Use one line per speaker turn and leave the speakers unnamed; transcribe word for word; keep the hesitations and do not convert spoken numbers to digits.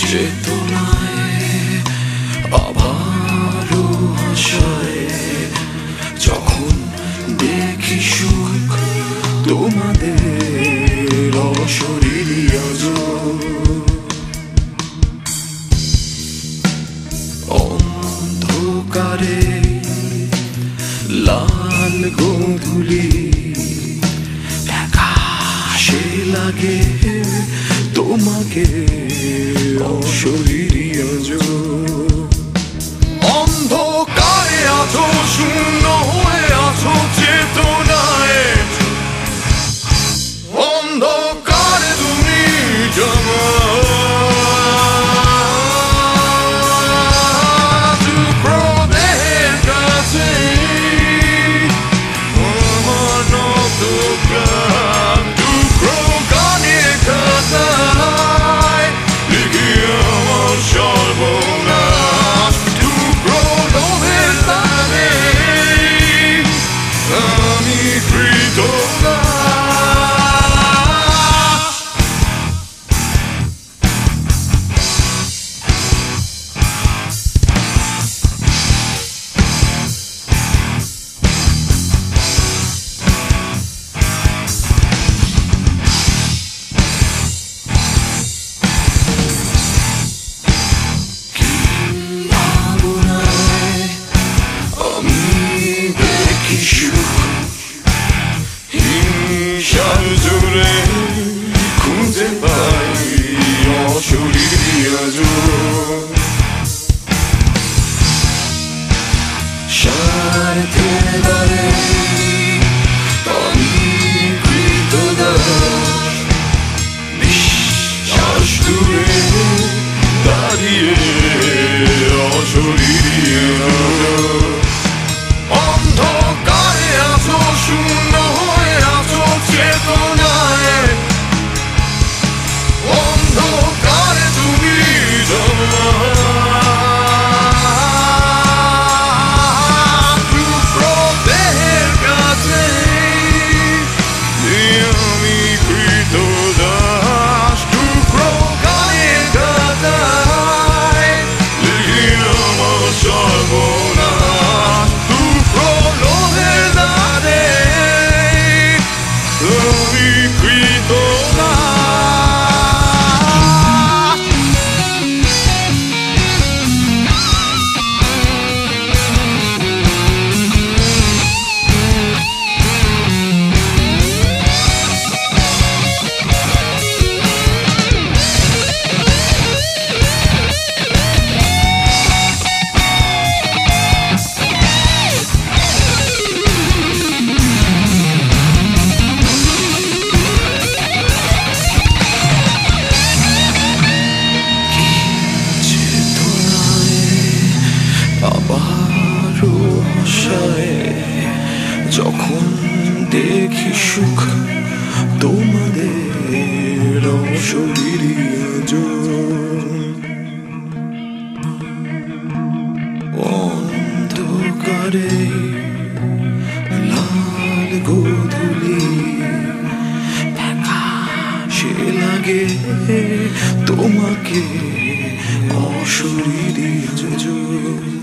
চেতনায় আবারও আশায় যখন দেখি সুখ তোমাদের অশরীরী আজ অন্ধকারে লাল গোধূলি আকাশে লাগে তোমাকে অশরীরী আজ অন্ধকারে আছো শূন্য হয়ে আছো চেতনায় অন্ধকারে তুমি জমা জুড়ে খুঁজে পাই অশরীরী আজ স্বার্থের দ্বারে আমি কৃতদাস বিশ্বাস দূরে দাঁড়িয়ে অশরীরী আজ অন্ধকারে আছো শূন্য হয়ে আছো চেতনায় অন্ধকারে তুমি টুকরো দেহের কাছে আমি কৃতদাস টুকরো গানের গাথায় লিখি আমার সর্বনাশ টুকরো লোহের দ্বারে তুমি কৃতদাস যখন দেখি সুখ তোমাদের অশরীরী আজ অন্ধকারে লাল গোধূলি সে লাগে তোমাকে অশরীরী আজ